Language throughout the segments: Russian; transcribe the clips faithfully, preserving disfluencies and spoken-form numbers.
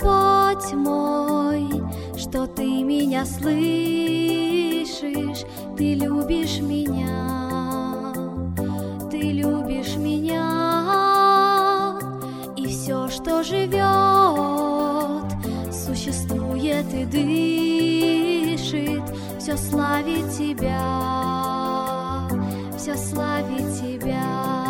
Господь мой, что Ты меня слышишь, Ты любишь меня, Ты любишь меня, и все, что живет, существует и дышит, все славит Тебя, все славит Тебя.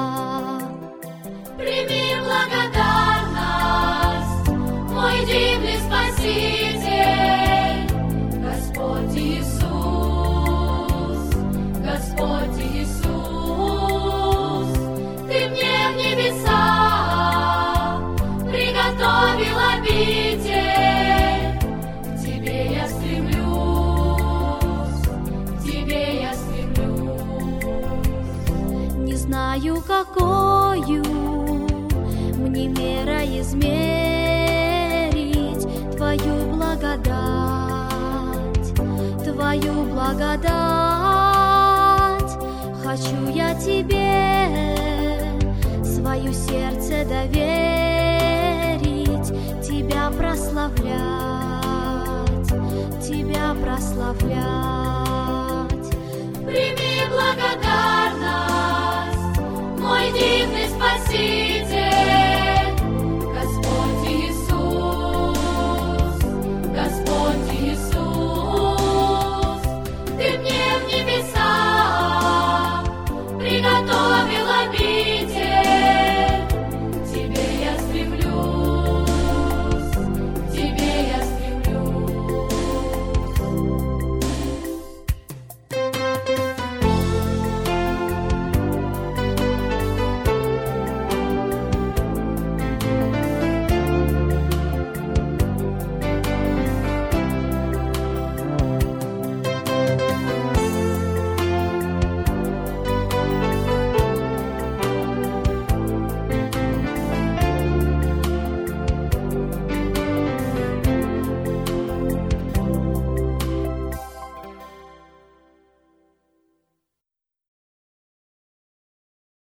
Прими благодарность, мой дивный Спаситель, Господь Иисус, Господь Иисус. Ты мне в небеса приготовил обитель, к Тебе я стремлюсь, к Тебе я стремлюсь. Не знаю, какою мне мера измерить Твою благодать, Твою благодать. Хочу я Тебе свое сердце доверить, Тебя прославлять, Тебя прославлять. Прими благодать.